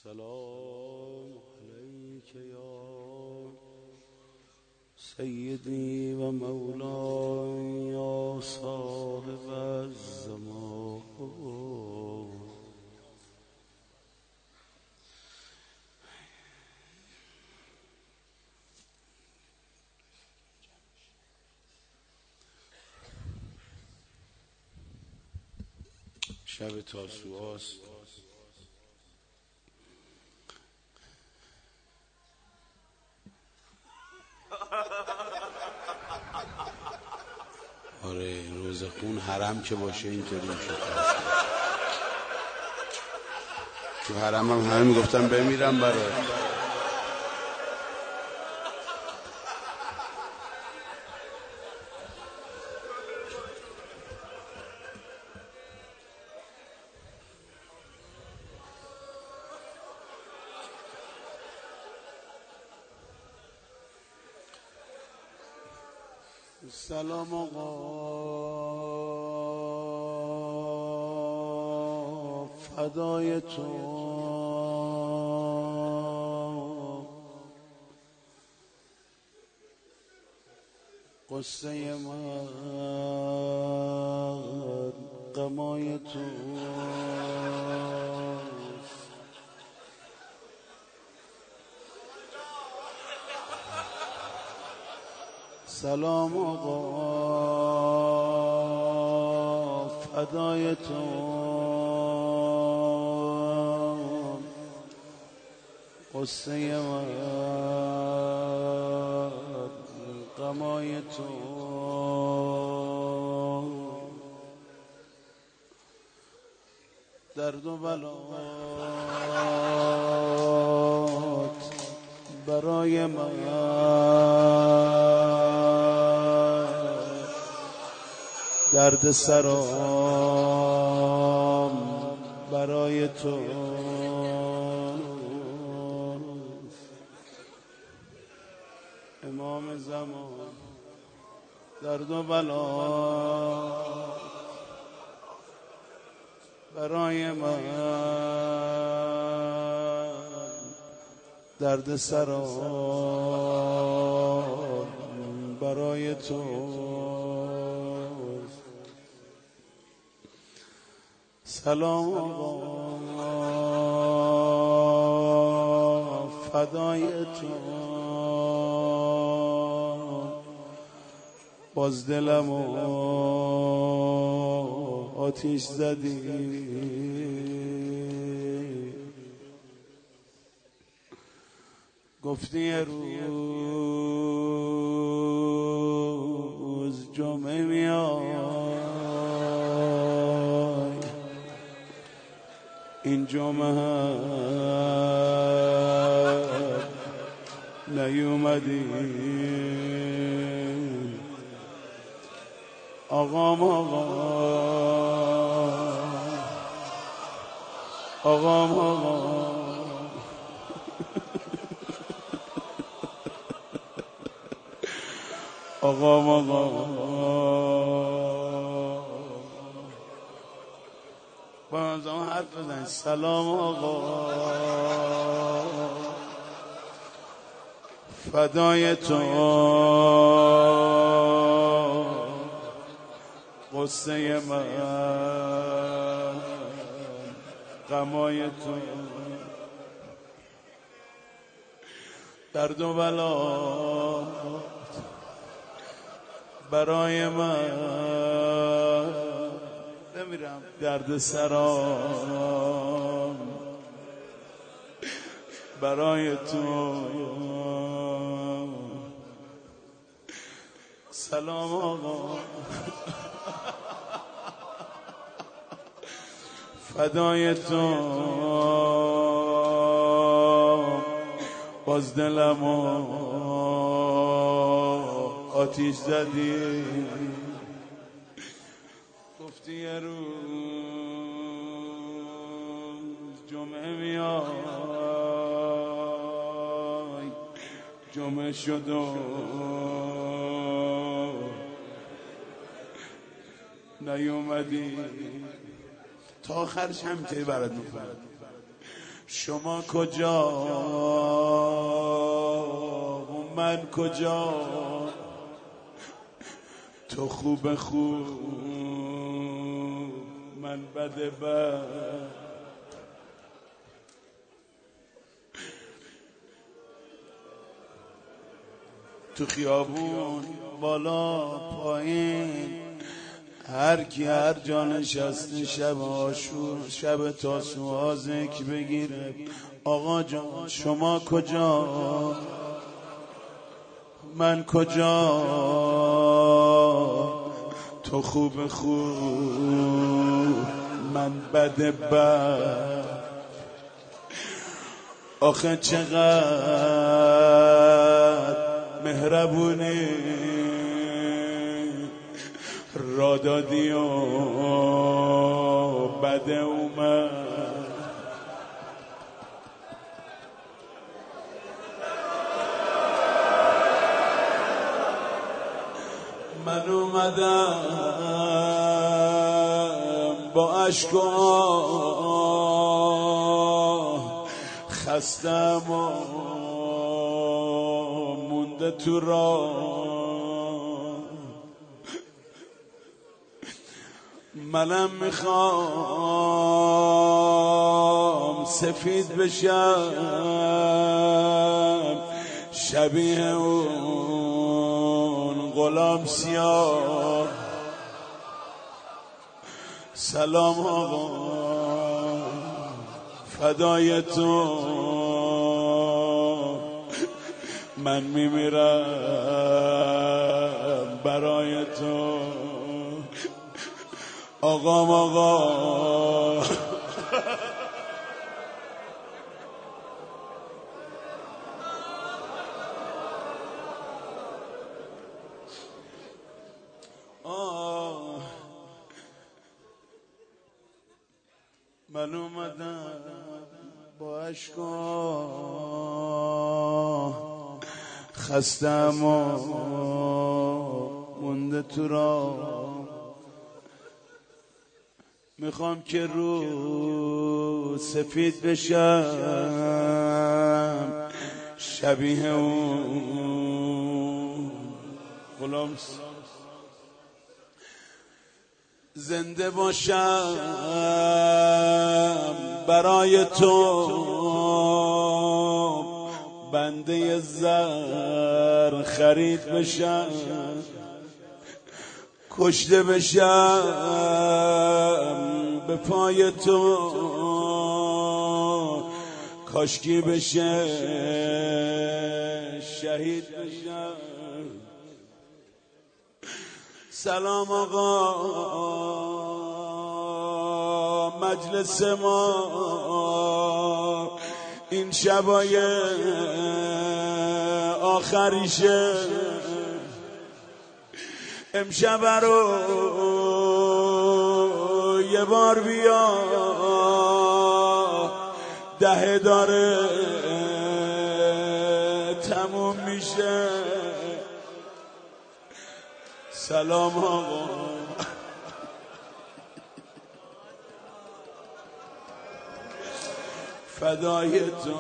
السلام عليك يا سيدي ومولاي يا صاحب الزمان. شب تاسوعاست. آره روزخون حرم که باشه اینطوری میشه. تو حرم هم همه میگفتن بمیرم برات. سلام آقا فدای تو، قصه من غمای تو. سلام آقا فدای تو، قصه من غمای تو. درد و بلات برای من، درد سرام برای تو. امام زمان درد و بلا برای من، درد سرام برای تو. سلام آقا فدای تو، باز دلمو آتیش زدی. گفتی یه روز جمعه میای، این جمعه نیومدی. آقام با ازم حرف بزن. سلام آقا فدای تو، قصه من غمای تو. درد و بلا برای من، بمیرم درد سرام برای تو. سلام آقا فدای تو، باز دلمو آتیش زدی. گفتی یه روز جمعه میای، جمعه شد و نیومدی. تا آخرش همینطوری برات میکنم. شما کجا و من کجا، تو خوب من بد. تو خیابون بالا پایین هر کی هر جا نشسته شب آشور شب تاسوعا ذکر بگیره. آقا جان شما کجا من کجا، تو خوب من بد. آخه چقدر مهربونی را دادی و بد اومد. من اومدم با اشک و آه، خستم و مونده تو راه. منم میخوام سفید بشم شبیه اون غلام سیاه. سلام آقا فدای تو، من میمیرم برای تو. آقا من اومدم با اشکا خستم و مونده تو را. میخوام که رو سفید بشم شبیه اون غلام، زنده باشم برای تو، بنده زر خرید بشم، کشته بشم به پای تو، کاشکی بشه شهید بشم. سلام آقا مجلس ما این شبای آخریشه، امشب رو یه بار بیا دهه داره تموم میشه. سلام آقا فدای تو،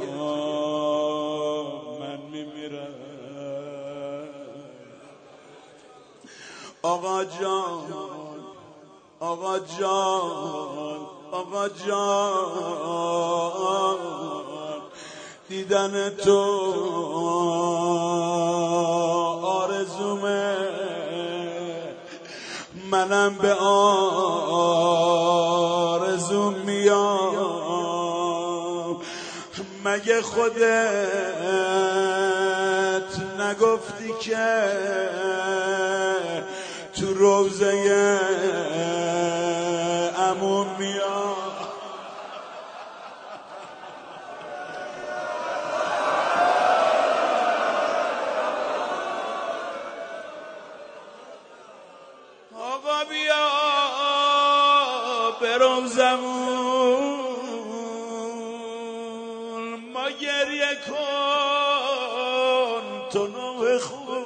من میمیرم. آقا جان آقا جان آقا جان، دیدن تو آرزومه، منم به آرزوم میام. مگه خودت نگفتی که تو روضه عموم میام؟ آقا بیا به روضمون ما گریه کن تو نوح خون،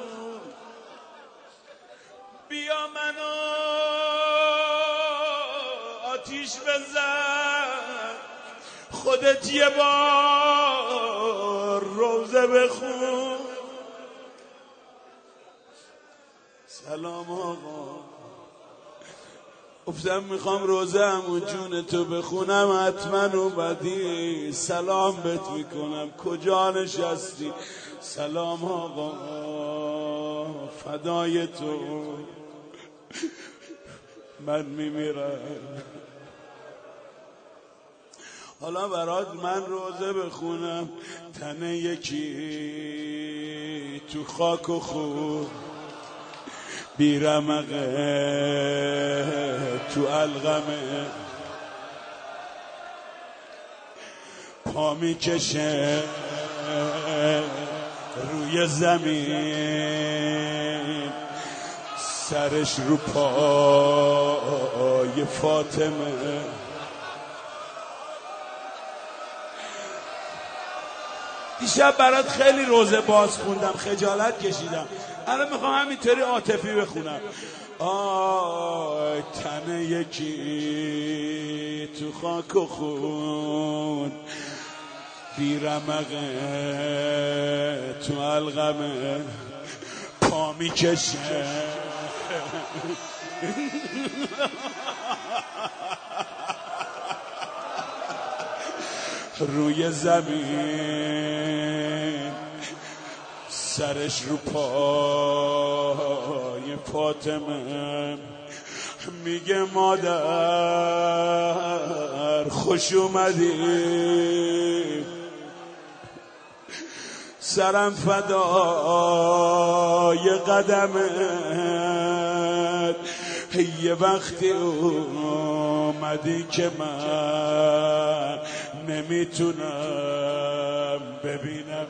بیا منو آتیش بزن خود خودت یه بار روزه بخون. سلام آقا، گفتم میخوام روزه همون جون تو بخونم، حتما اومدی سلام بهت میکنم، کجا نشستی؟ سلام آقا، فدای تو من میمیرم. حالا برات من روزه بخونم، تن یکی تو خاک و خون، بیرمقه تو علقمه، پا میکشه روی زمین، سرش رو پای فاطمه. دیشب برات خیلی روزه باز خوندم، خجالت کشیدم، الان میخوام همینطوری عاطفی بخونم. آی تن یکی تو خاک و خون، بیرمقه تو علقمه، پا میکشه روی زمین، سرش رو پای فاطمه. میگه مادر خوش اومدی، سرم فدای قدمت، یه وقتی اومدی که من نمیتونم ببینم.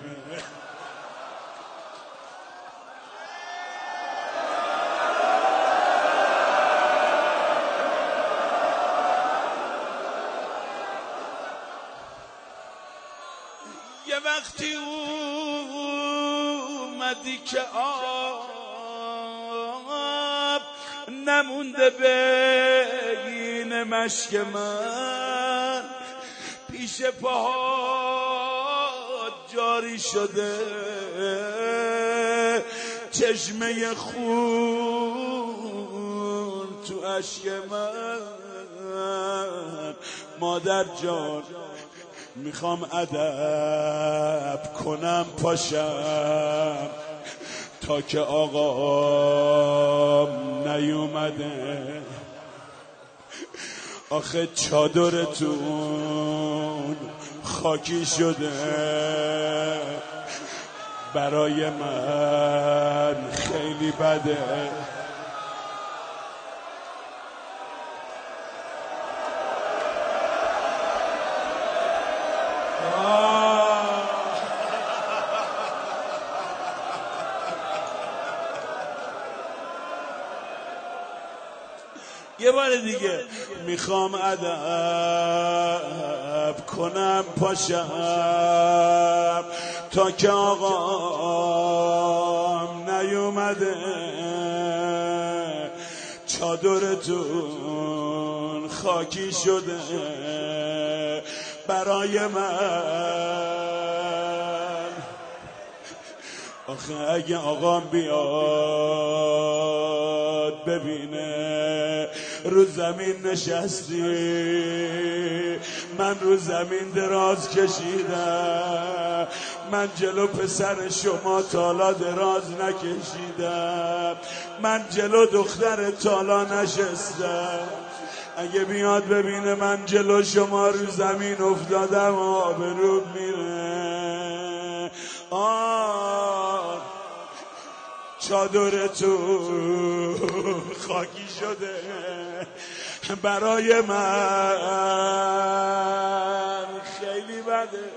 یه وقتی اومدی که آب نمونده بین مشک من، پیش پاهات جاری شده چشمه خون تو اشک من. مادر جان میخوام ادب کنم پاشم، تا که آقام نیومده. آخه چادرتون خاکی شده، برای من خیلی بده. یه بار دیگه میخوام ادب کنم پاشم، تا که آقام نیومده. چادرتون خاکی شده برای من. آخه اگه آقام بیاد ببینه رو زمین نشستی، من رو زمین دراز کشیدم، من جلو پسر شما تالا دراز نکشیدم، من جلو دختر تالا نشستم. اگه بیاد ببینه من جلو شما رو زمین افتادم، آبروم میره. چادرتون خاکی شده برای من خیلی بده.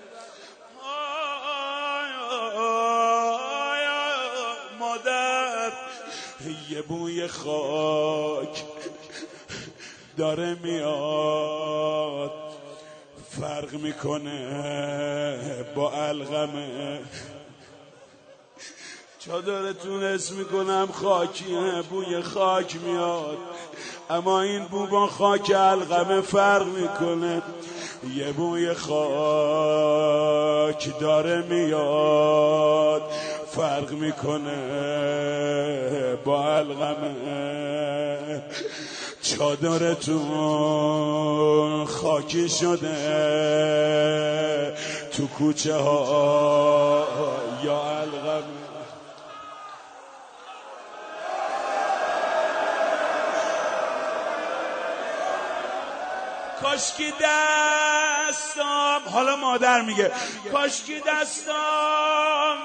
مادر یه بوی خاک داره میاد، فرق میکنه با علقمه. چادرتون حس میکنم خاکیه، بوی خاک میاد، اما این بو با خاک علقمه فرق میکنه. یه بوی خاک داره میاد فرق میکنه با علقمه چادرتون خاکی شده تو کوچه ها یا علقمه کاشکی دستام حالا مادر میگه کاشکی دستام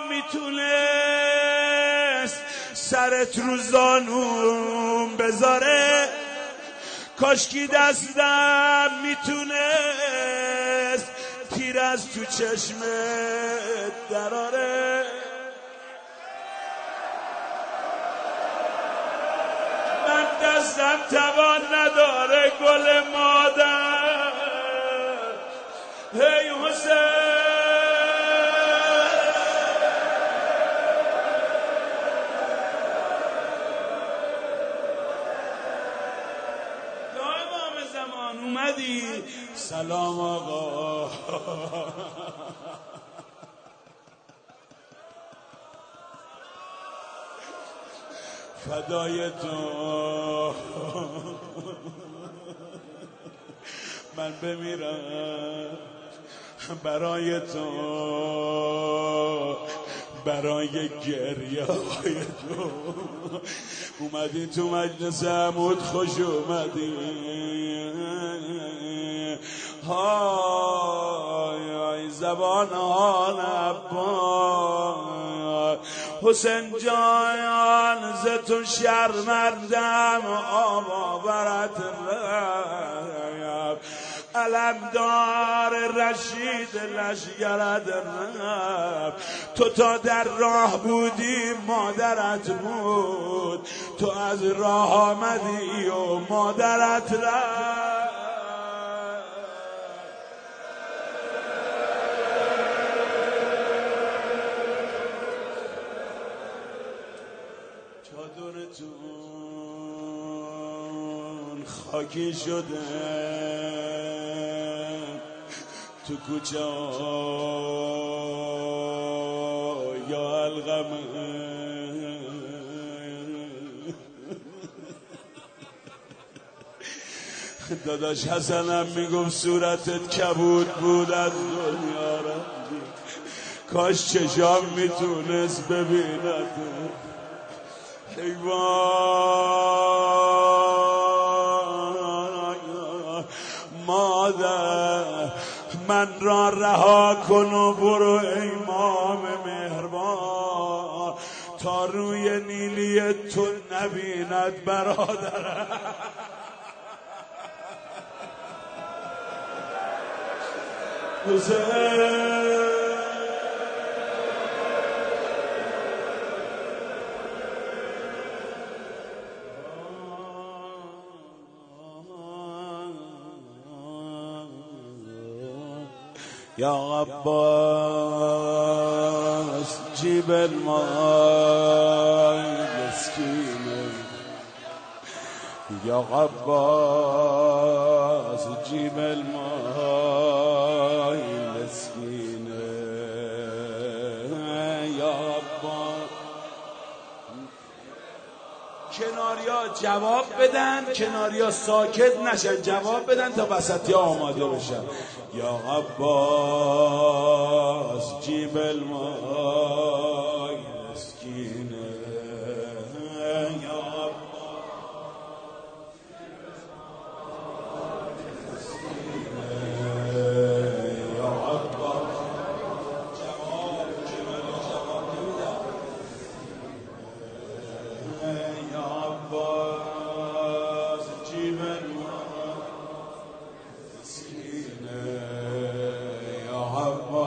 میتونست سرت رو زانوم بذاره کاشکی دستم میتونست تیر از تو چشمت دراره من دستم توان نداره گل مادر هی حسین یا امام زمان اومدی سلام آقا فدای تو من بمیرم برای تو برای گریه های تو اومدی تو مجلس عمود خوش اومدی های زبان آن عباس حسین جان ز تو شرمندم آب برت رفت علمدار رشید لشگرت رفت تو تا در راه بودی مادرت بود تو از راه آمدی و مادرت رفت چادرتون خاکی شده تو کوچه یا علقمه داداش حسنم میگفت صورتت کبود بود از دنیا رفتی کاش چشام میتونست ببیند ای وای مادر من را رها کن و برو ای امام مهربان تا روی نیلی تو نبیند برادر حسین یا عباس جیب الماء مسکینه یا عباس جیب الماء مسکینه یا عباس کناریا جواب بدن کناریا ساکت نشن جواب بدن تا وسطی آماده بشن یا عباس جیب الماء مسکینه یا عباس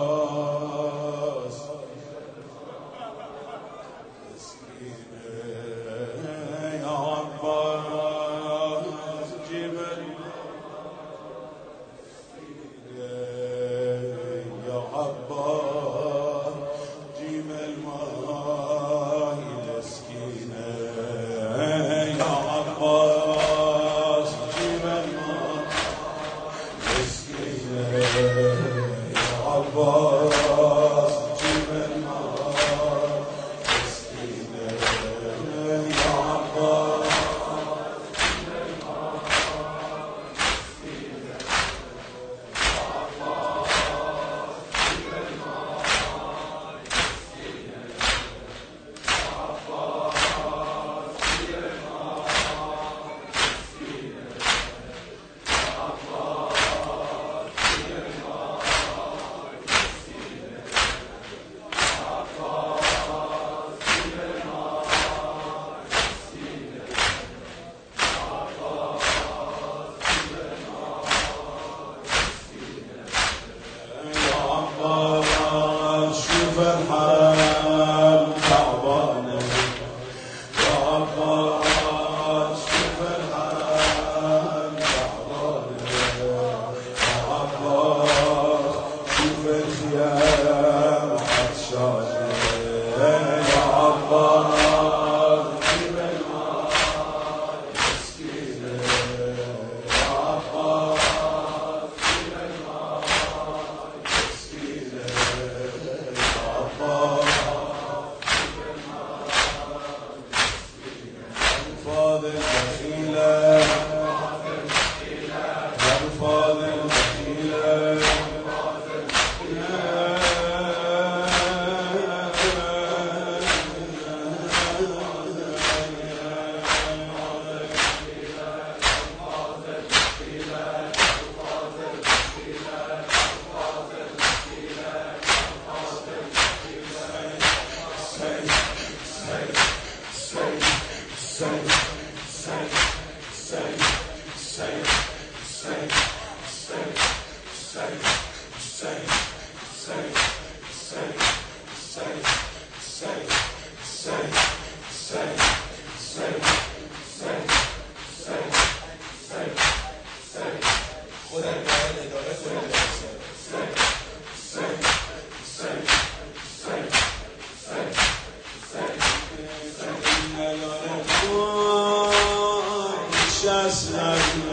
just like